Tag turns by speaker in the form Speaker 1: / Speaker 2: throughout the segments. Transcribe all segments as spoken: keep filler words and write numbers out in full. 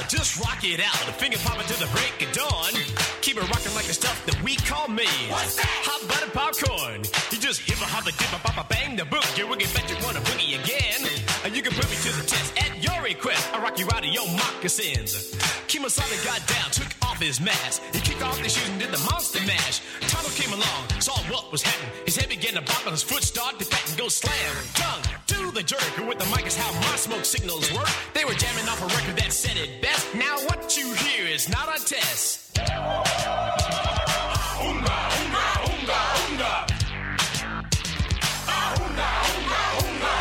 Speaker 1: Just rock it out, the finger popping to the break of dawn. Keep it rocking like the stuff that we call me. What's that? Hot buttered popcorn. You just hip a hop a dip a pop a bang the boogie woogie, bet you wanna boogie again. And you can put me to the test at your request. I rock you out of your moccasins. Kemosabe got down, took off his mask. He kicked off his shoes and did the monster mash. Tonto came along, saw what was happening. His head began to bop and his foot started to pat and go slam. Tongue to the jerk. With the mic is how my smoke signals work. They were jamming off a record that said it best. Now what you hear is not a test. Unga, unga, unga, unga. Ah, unga, unga, unga.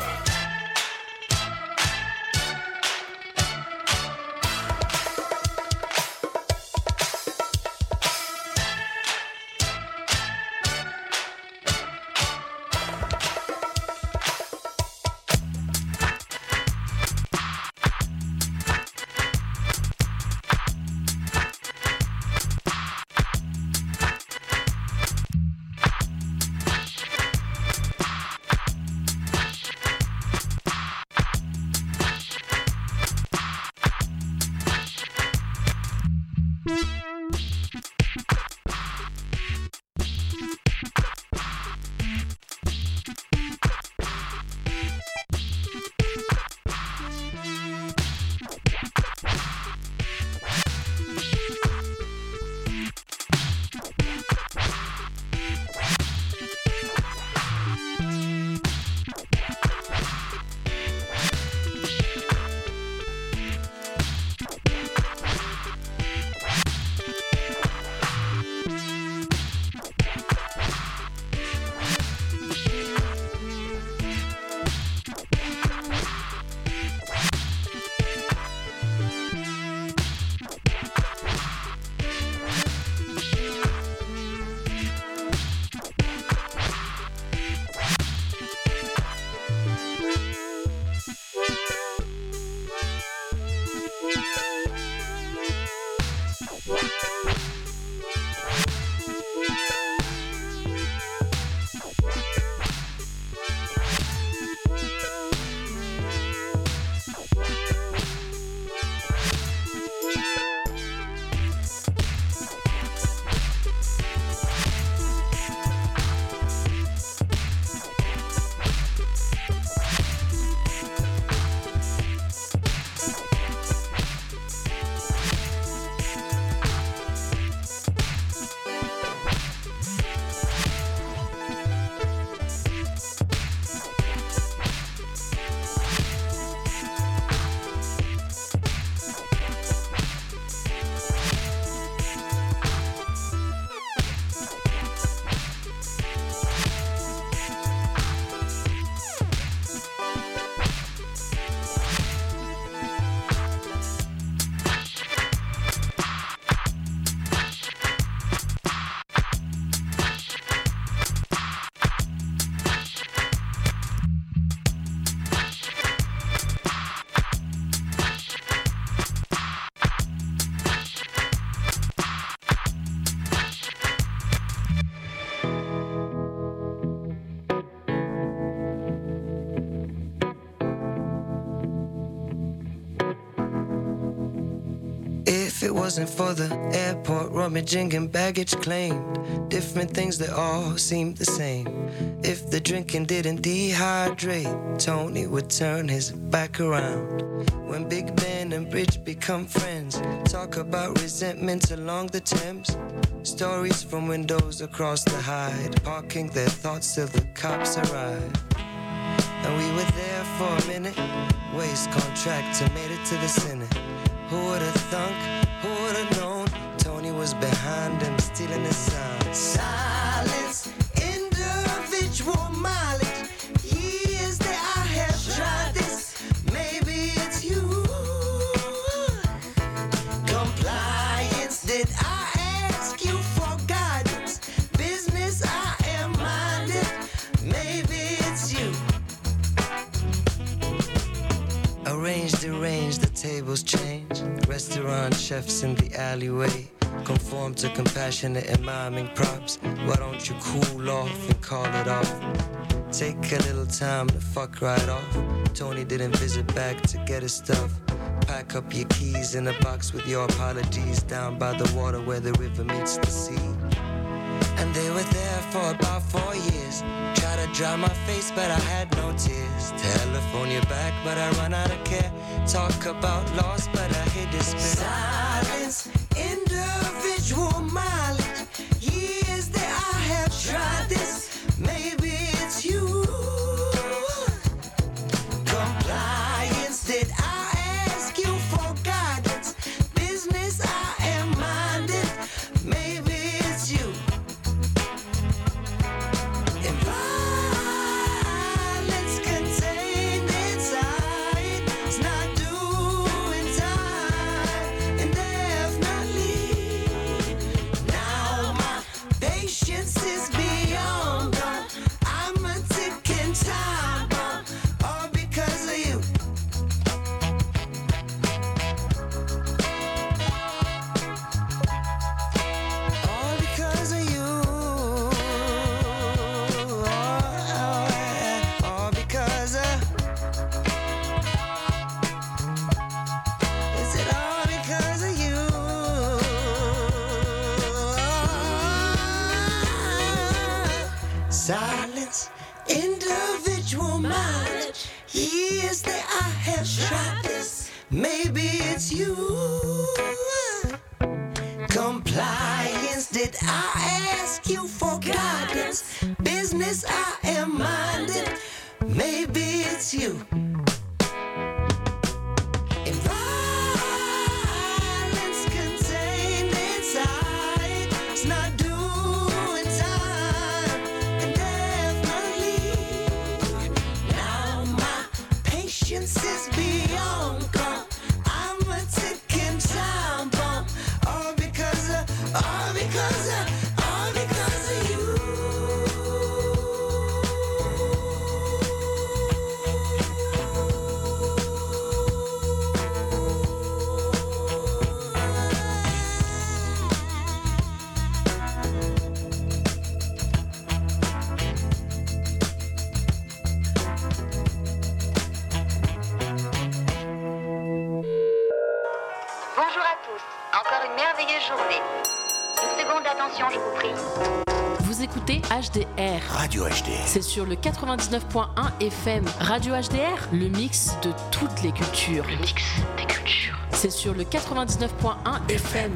Speaker 2: If it wasn't for the airport rummaging and baggage claimed, different things that all seemed the same. If the drinking didn't dehydrate, Tony would turn his back around. When Big Ben and Bridge become friends, talk about resentments along the Thames. Stories from windows across the Hyde, parking their thoughts till the cops arrive. And we were there for a minute, waste contractor made it to the Senate. Who would've thunk, who would've known, Tony was behind him stealing his sound. Silence, individual mileage, years that I have tried this, maybe it's you. Compliance, did I ask you for guidance? Business, I am minded, maybe it's you. Arrange, deranged, the tables change. Restaurant chefs in the alleyway conform to compassionate and miming props. Why don't you cool off and call it off? Take a little time to fuck right off. Tony didn't visit back to get his stuff. Pack up your keys in a box with your apologies down by the water where the river meets the sea. And they were there for about four years. Tried to dry my face, but I had no tears. Telephone you back, but I run out of care. Talk about loss, but I hate despair. Silence, individual mileage. Years that I have tried this. Maybe it's you. Compliance, did I ask you for guidance? Business, I am minded. Maybe it's you. And violence contained inside. It's not doing time. And definitely now my patience is beyond gone. I'm a ticking time bomb. All because of you. All because of you. All because of. Is it all because of you? Silence, individual mileage. Years that I have tried this. Maybe it's you. Compliance, did I ask you for guidance? Business, I am minded. Maybe it's you. And violence contained inside. It's not doing time. And definitely now my patience is beyond gone. I'm a ticking time bomb. All because of, all because of, all because of you.
Speaker 3: Bonjour à tous, encore une merveilleuse journée. Une seconde d'attention, je vous prie.
Speaker 4: Vous écoutez H D R.
Speaker 5: Radio H D R.
Speaker 4: C'est sur le quatre-vingt-dix-neuf point un F M. Radio H D R, le mix de toutes les cultures.
Speaker 3: Le mix des cultures.
Speaker 4: C'est sur le quatre-vingt-dix-neuf point un F M.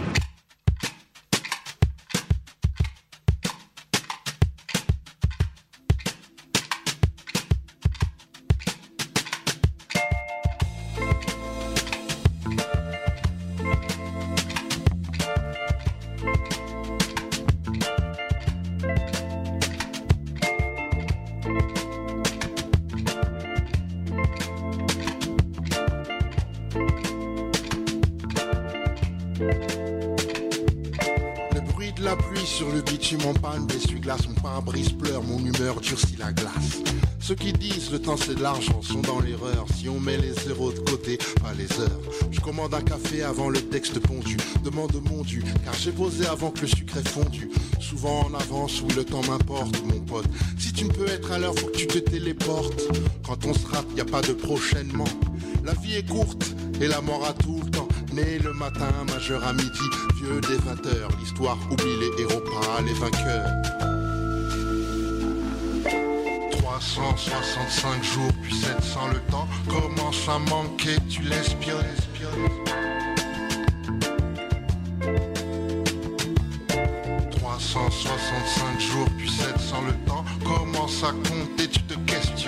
Speaker 5: Le bruit de la pluie sur le bitume en panne, l'essuie-glace, mon pare-brise pleure, mon humeur durcit la glace. Ceux qui disent le temps c'est de l'argent sont dans l'erreur. Si on met les zéros de côté, pas les heures. Je commande un café avant le texte pondu. Demande mon dû, car j'ai posé avant que le sucre ait fondu. Souvent en avance, oui le temps m'importe mon pote. Si tu ne peux être à l'heure, faut que tu te téléportes. Quand on se rate, y a pas de prochainement. La vie est courte et la mort a tout le temps. Né le matin, majeur à midi, vieux des vingt heures. L'histoire oublie les héros, pas les vainqueurs. trois cent soixante-cinq jours, puis sept cents le temps commence à manquer, tu l'espionnes. trois cent soixante-cinq jours, puis sept cents le temps commence à compter, tu te questionnes.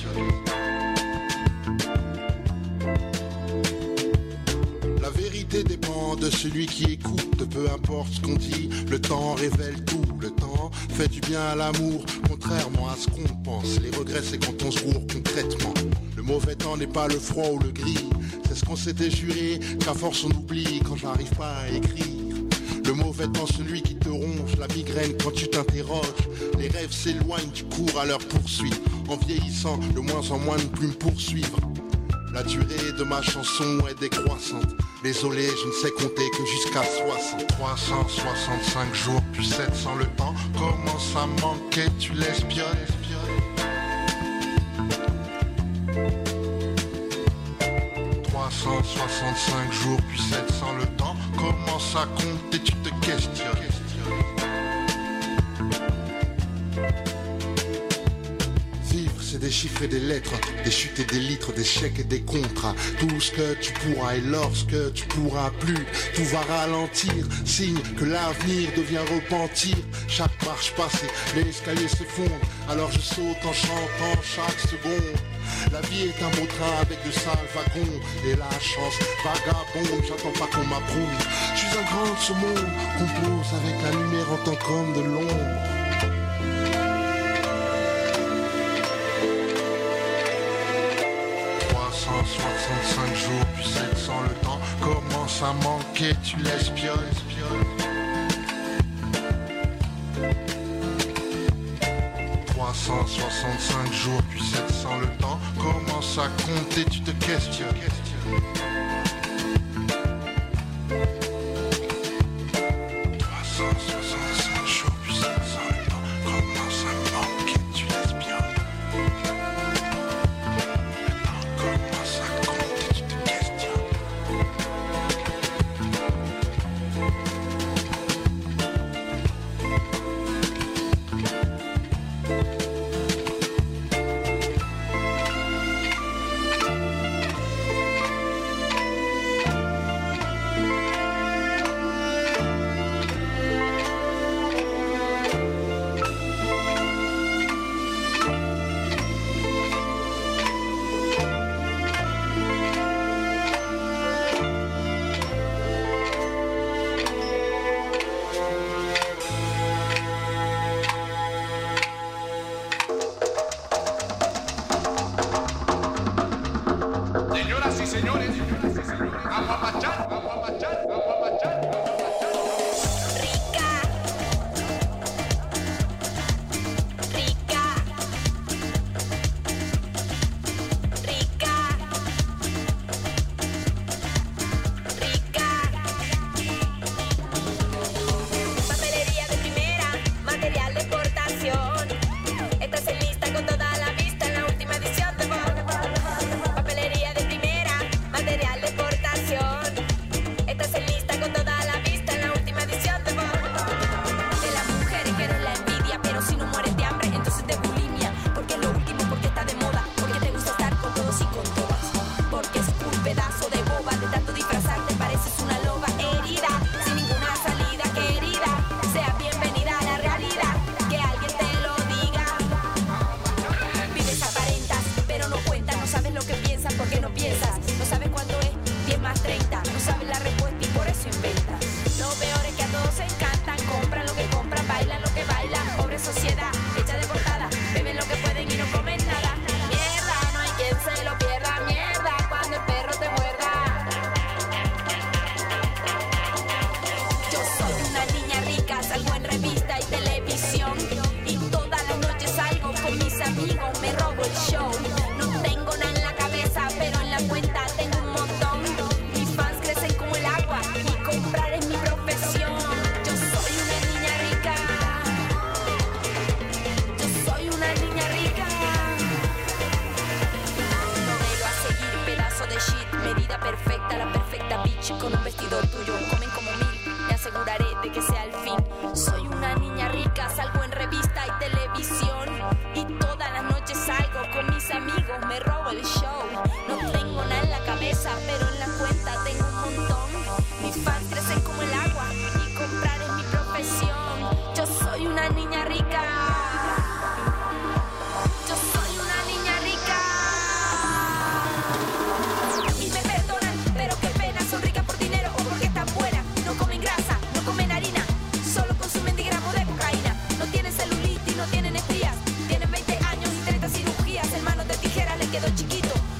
Speaker 5: La vérité dépend de celui qui écoute, peu importe ce qu'on dit, le temps révèle tout, le temps fait du bien à l'amour, contrairement à ce qu'on pense. Les regrets c'est quand on se gourre concrètement. Le mauvais temps n'est pas le froid ou le gris, c'est ce qu'on s'était juré, qu'à force on oublie quand j'arrive pas à écrire. Le mauvais temps, celui qui te ronge, la migraine quand tu t'interroges. Les rêves s'éloignent, tu cours à leur poursuite. En vieillissant, de moins en moins de plumes poursuivre. La durée de ma chanson est décroissante. Désolé, je ne sais compter que jusqu'à soixante. trois cent soixante-cinq jours, puis sept cents le temps commence à manquer, tu l'espionnes. trois cent soixante-cinq jours puis sept cents, le temps commence à compter, tu te questionnes. C'est des chiffres et des lettres, des chutes et des litres, des chèques et des contrats. Tout ce que tu pourras et lorsque tu pourras plus, tout va ralentir, signe que l'avenir devient repentir. Chaque marche passée, l'escalier s'effondre, alors je saute en chantant chaque seconde. La vie est un beau train avec de sales wagons, et la chance vagabonde, j'attends pas qu'on m'approuve. Je suis un grand de ce monde, compose avec la lumière en tant qu'homme de l'ombre. soixante-cinq jours puis sept cents, le temps commence à manquer, tu l'espionnes. trois cent soixante-cinq jours puis sept cents, le temps commence à compter, tu te questionnes. trois cent soixante-cinq jours puis sept cents, le temps commence à manquer, tu l'espionnes.
Speaker 6: Quedó chiquito.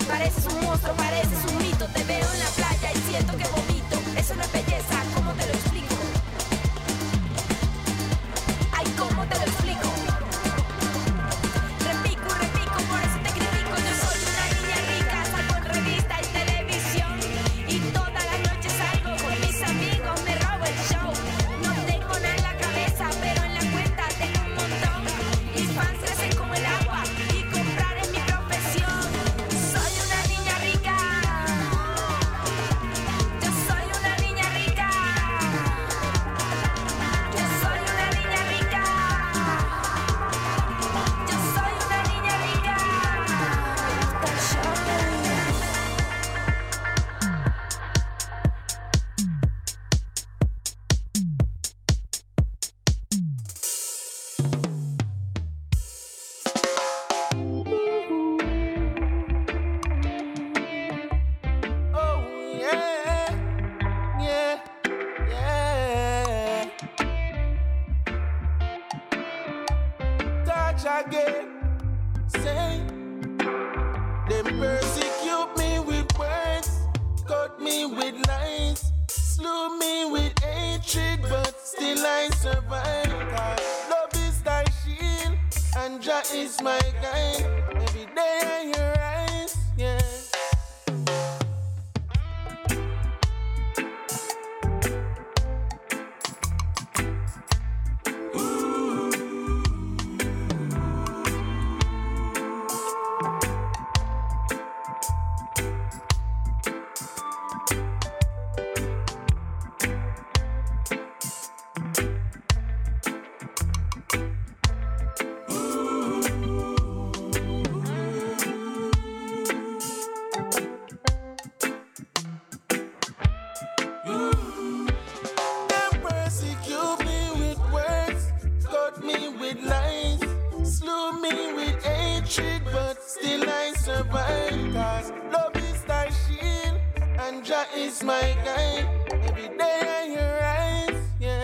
Speaker 6: again. Say, them persecute me with words, cut me with lies, slew me with hatred, but still I survive. Love is thy shield, and Jah is my guide. Every day I hear rise, yeah. Is my guide. Every day I hear rise, yeah.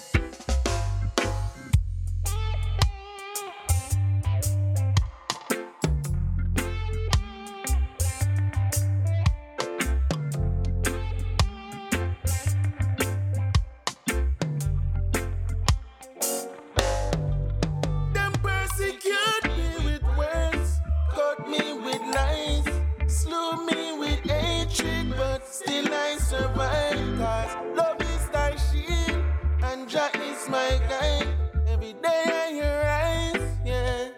Speaker 6: Them persecute me with words, cut me with lies, slew me with hatred, but still I survive. Cause love is thy shield, and Jah is my guide. Every day I hear rise, yeah.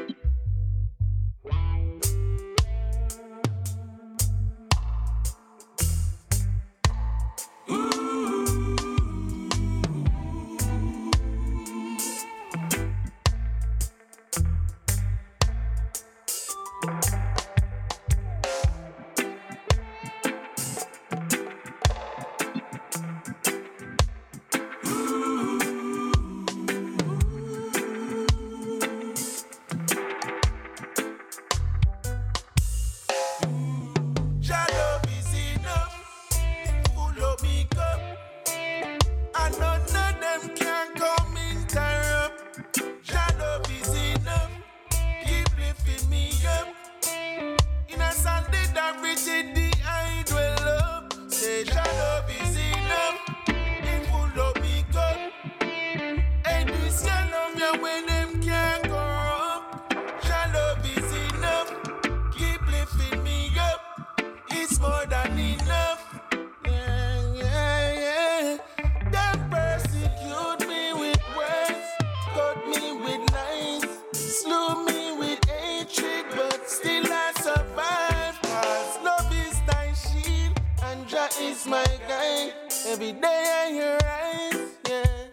Speaker 6: Is my guide. Every day I hear rise, yeah.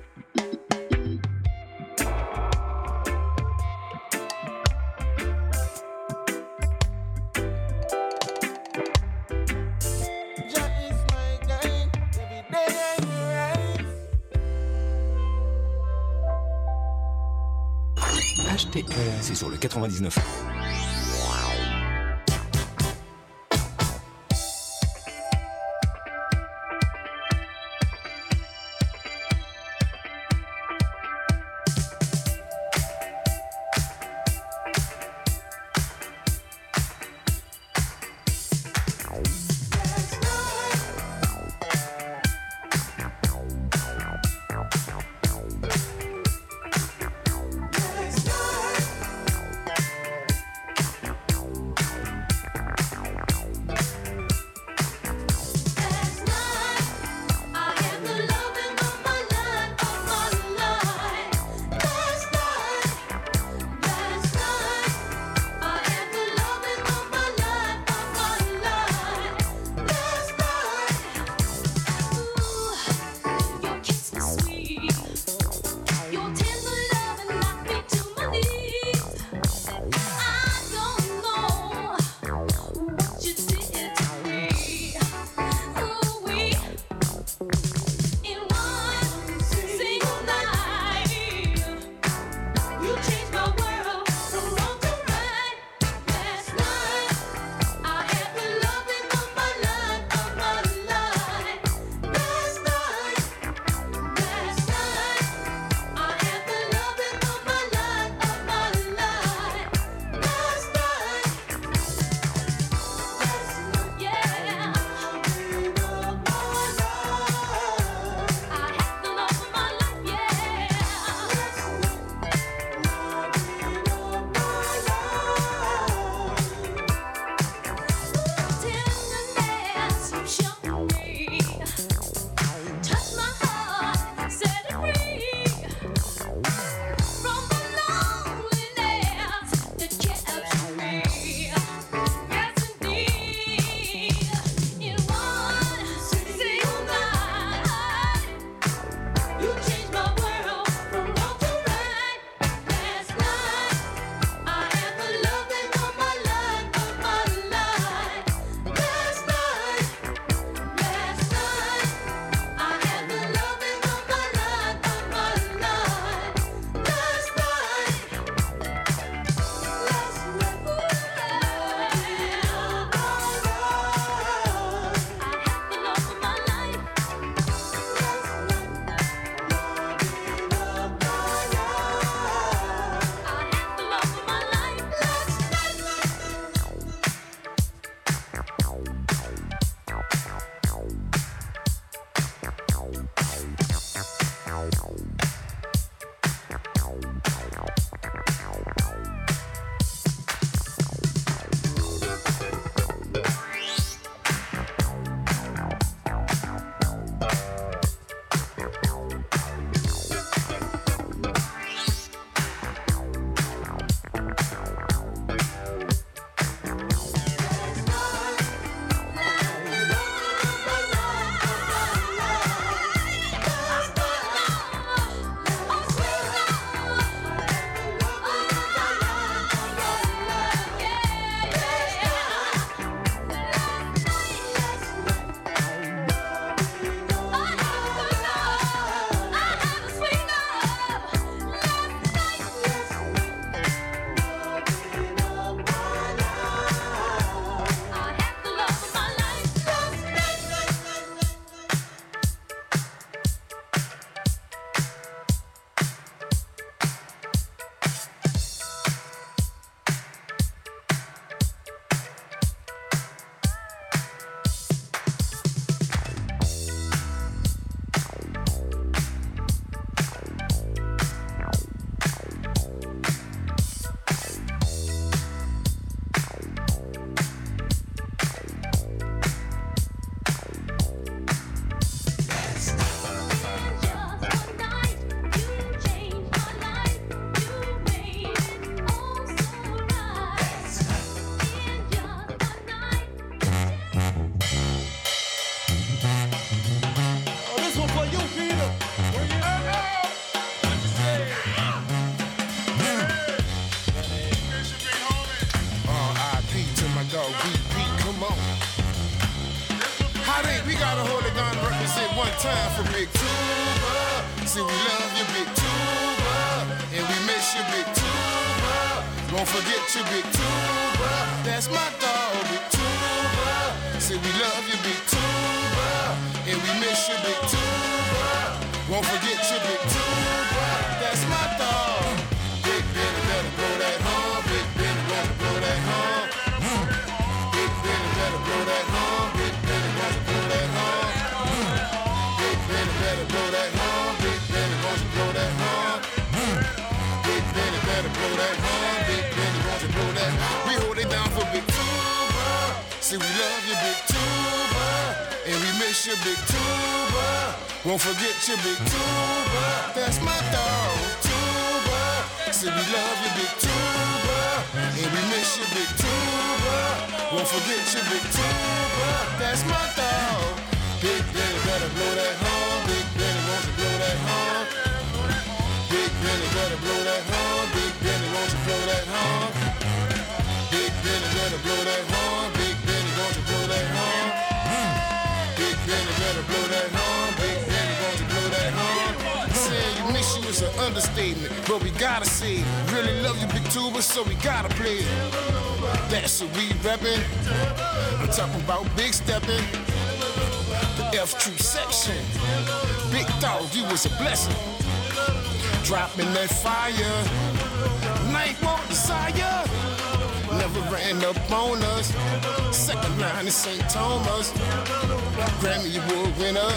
Speaker 6: Jah is my guide. Every day I hear rise.
Speaker 7: H T R, c'est sur le quatre-vingt-dix-neuf.
Speaker 5: gotta hold it down and represent one time for Big Tuba. See, we love you, Big Tuba, and we miss you, Big Tuba. Won't forget you, Big Tuba. That's my dog, Big Tuba. See, we love you, Big Tuba, and we miss you, Big Tuba. Won't forget you, Big Tuba. That's my dog. Big Benny better blow that horn. Big Benny better blow that horn. Big Benny better blow that horn. Big Benny better blow that horn. Big Benny better blow that horn. Big Benny wants to blow that horn. Big Benny better blow that horn. Big Benny wants to blow that. We hold it down for Big Tuba. See, we love you, Big Tuba, and we miss you, Big Tuba. Won't forget you, Big Tuba. That's my dog, Tuba. See, we love you, Big Tuba, and we miss you, Big Tuba. Won't forget you, Big Tuba. That's my dog. Big Benny better blow that horn. Big Benny wants to blow that horn. Big Benny better blow that horn. Big Benny wants to blow that horn. Big Benny better blow that horn. Big Benny wants to blow that horn. Big Benny better blow that horn. Big Benny wants to blow that horn. Saying you miss you is an understatement, but we gotta say, really love you, Big Tuba, so we gotta play. That's what we reppin'. I'm talking about big steppin'. The F Tree section. Big dog, you was a blessing. Dropping that fire. Night won't desire. Never ran up on us. Second line in Saint Thomas. Grammy Award winner.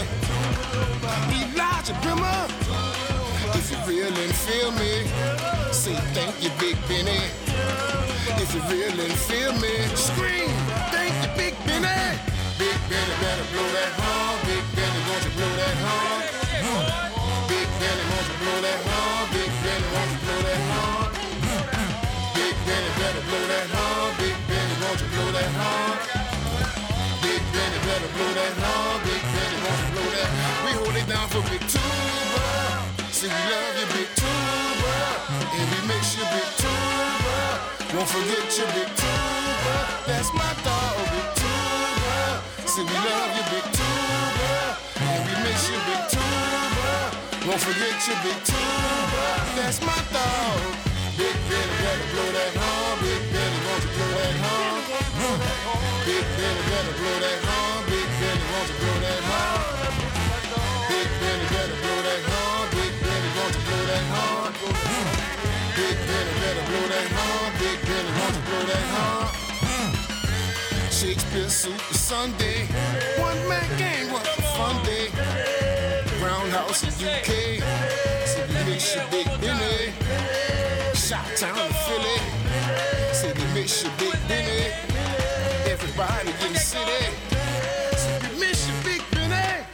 Speaker 5: Elijah Brimmer. If you real and feel me, say thank you, Big Benny. If you real and feel me, scream, thank you, Big Benny. Big Benny better blow that horn. Big Benny wants to blow that horn. Big Benny wants to blow that horn. Big Benny wants to blow that horn. Big Benny better blow that horn. Big Benny wants to blow that horn. Big Benny better blow that horn. Big Benny wants to blow that horn. We hold it down for Big Tuba. See, we love you, Big Tuba, and we miss you, Big Tuba. Won't forget you, Big Tuba. That's my dog, Big Tuba. See, we love you, Big Tuba, and we miss you, Big Tuba. Won't forget you, Big Tuba. That's my dog. Big Benny better blow that horn. Big Benny wants to blow that horn. Big Benny better blow that horn. Big Benny wants to blow that horn. Big Benny better blow that horn. Big Benny wants to blow that horn. Big Benny better blow that horn. Big Benny wants to blow that horn. Shakespeare Super Sunday. One man game, what a fun day. Roundhouse in U K. See, we miss you, Big Benny. Shot-town in Philly. See, we miss you, Big Benny. Everybody in the city. See, we miss you, Big Benny.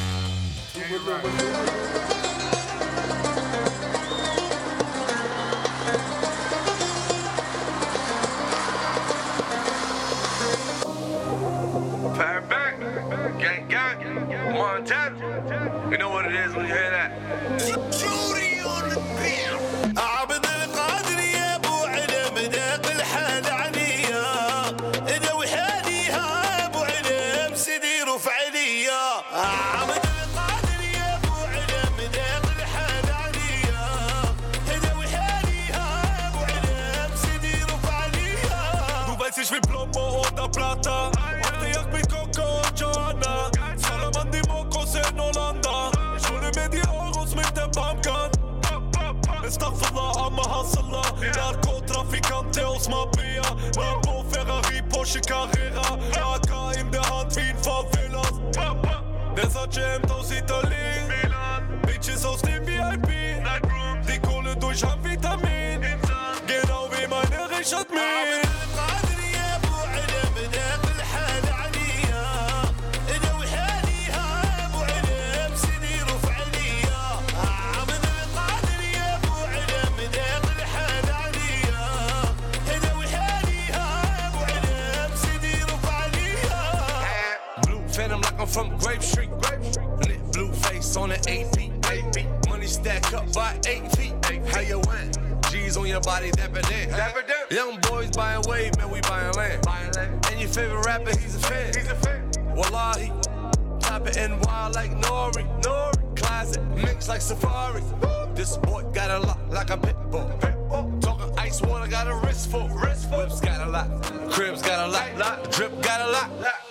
Speaker 8: Fire back, gang, gang, Montana. You know what it is when you hear that. Judy on the beat. عبد القادر يا ابو علم ذاق الحال عليا اذا وحاليها ابو علم سيدي رفع عليا عبد القادر يا ابو علم ذاق الحال عليا اذا وحاليها ابو علم سيدي رفع عليا وبس في بلومو اودا بلاتا اعطيك بكوكو جوانا سلام دي موكو سين هولندا شو الميديا اغوص من تبامكان استغفر الله عم هصلنا ناركو ترافيكانتي وسمابيا لامبو فيراري بوشي كاريرا اكا in the hand wie in Favelas Desert Jam aus Italien Bitches aus dem V I P die Kohle durch Vitamin genau wie meine Richard Mille I'm from Grape Street, lit blue face on the A P. Money stack up by eight feet. How you win? G's on your body, dapper then. Young boys buying wave, man, we buying land. And your favorite rapper, he's a fan. Wallahi, Vibing and wild like Nori. Nori. Classic, mix like Safari. This boy got a lot like a pit bull. Talking ice water, got a wrist full. Wrist full. Whips got a lot. Cribs got a lot. lot. Drip got a lot. lot.